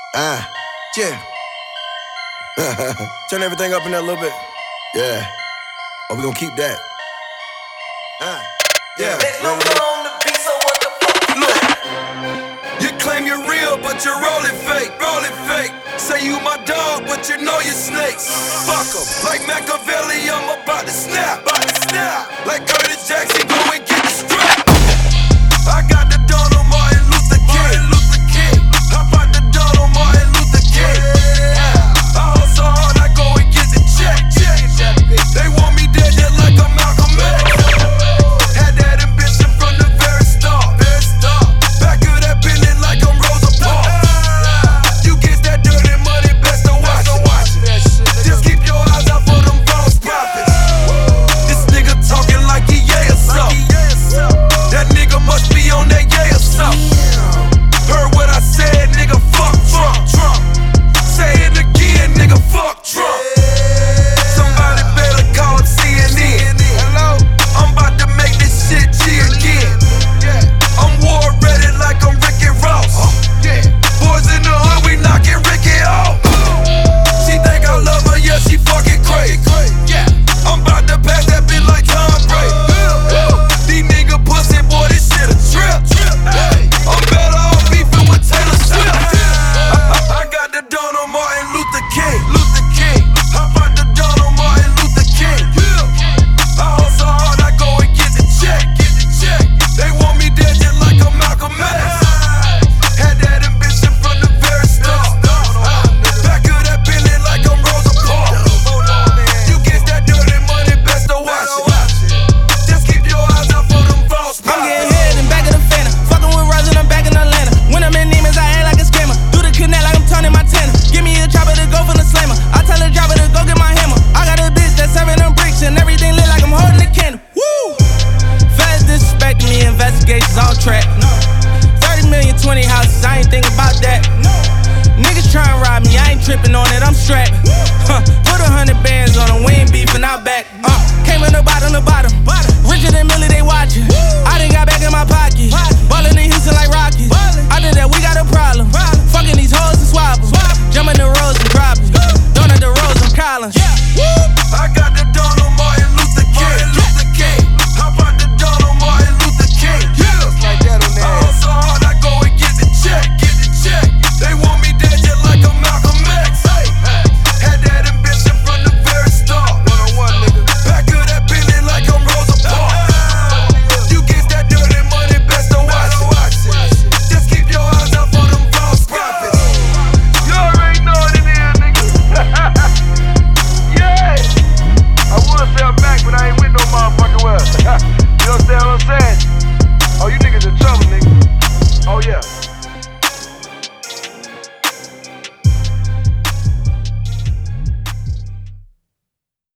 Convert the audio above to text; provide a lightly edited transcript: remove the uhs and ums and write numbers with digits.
Yeah. Turn everything up in there a little bit. Yeah. Oh, we gonna keep that. Yeah. Look, you claim you're real, but you're rolling fake. Rolling fake. Say you my dog, but you know you're snakes. Fuck 'em. Like Machiavelli, I'm about to snap. Like Curtis Jackson, go